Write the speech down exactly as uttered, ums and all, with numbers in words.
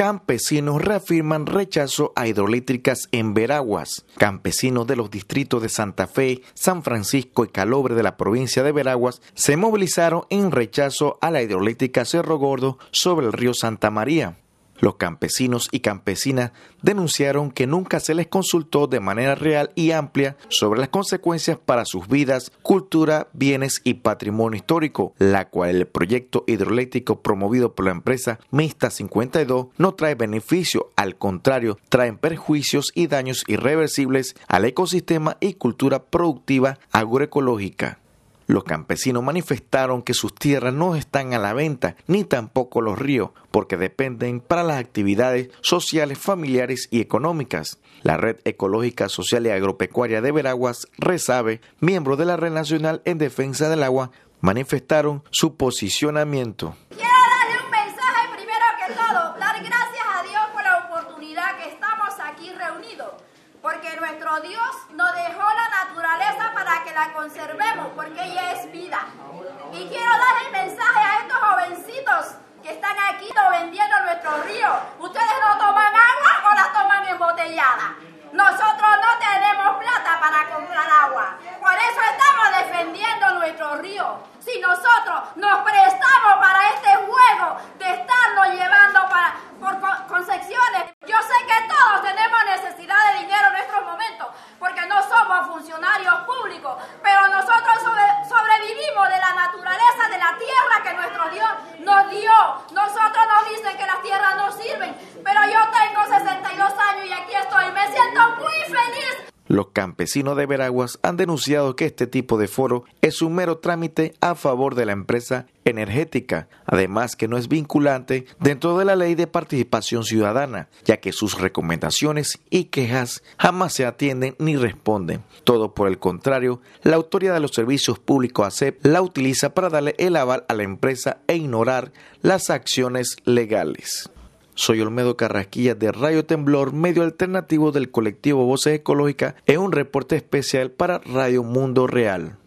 Campesinos reafirman rechazo a hidroeléctricas en Veraguas. Campesinos de los distritos de Santa Fe, San Francisco y Calobre de la provincia de Veraguas se movilizaron en rechazo a la hidroeléctrica Cerro Gordo sobre el río Santa María. Los campesinos y campesinas denunciaron que nunca se les consultó de manera real y amplia sobre las consecuencias para sus vidas, cultura, bienes y patrimonio histórico, la cual el proyecto hidroeléctrico promovido por la empresa Mixta cincuenta y dos no trae beneficio, al contrario, traen perjuicios y daños irreversibles al ecosistema y cultura productiva agroecológica. Los campesinos manifestaron que sus tierras no están a la venta, ni tampoco los ríos, porque dependen para las actividades sociales, familiares y económicas. La Red Ecológica, Social y Agropecuaria de Veraguas, RESAVE, miembros de la Red Nacional en Defensa del Agua, manifestaron su posicionamiento. Quiero darle un mensaje primero que todo, dar gracias a Dios por la oportunidad que estamos aquí reunidos, porque nuestro Dios nos dejó la naturaleza para que la conservemos, porque ella es vida. Y quiero dar el mensaje a estos jovencitos que están aquí vendiendo nuestros ríos. Ustedes no toman agua o la toman embotellada. Nosotros no tenemos plata para comprar agua. Por eso estamos defendiendo nuestros ríos. Si nosotros nos prestamos para este juego de estarnos llevando para, por concesiones, yo sé que todos tenemos necesidad de dinero en estos momentos, porque no somos funcionarios públicos, pero nosotros sobre, sobrevivimos de la naturaleza, de la tierra que nuestro Dios nos dio. Nosotros nos dicen que las tierras no sirven, pero yo tengo sesenta y dos años y aquí estoy, me siento muy feliz. Los campesinos de Veraguas han denunciado que este tipo de foro es un mero trámite a favor de la empresa energética, además que no es vinculante dentro de la Ley de Participación Ciudadana, ya que sus recomendaciones y quejas jamás se atienden ni responden. Todo por el contrario, la Autoridad de los Servicios Públicos A C E P la utiliza para darle el aval a la empresa e ignorar las acciones legales. Soy Olmedo Carrasquilla de Radio Temblor, medio alternativo del colectivo Voces Ecológicas, en un reporte especial para Radio Mundo Real.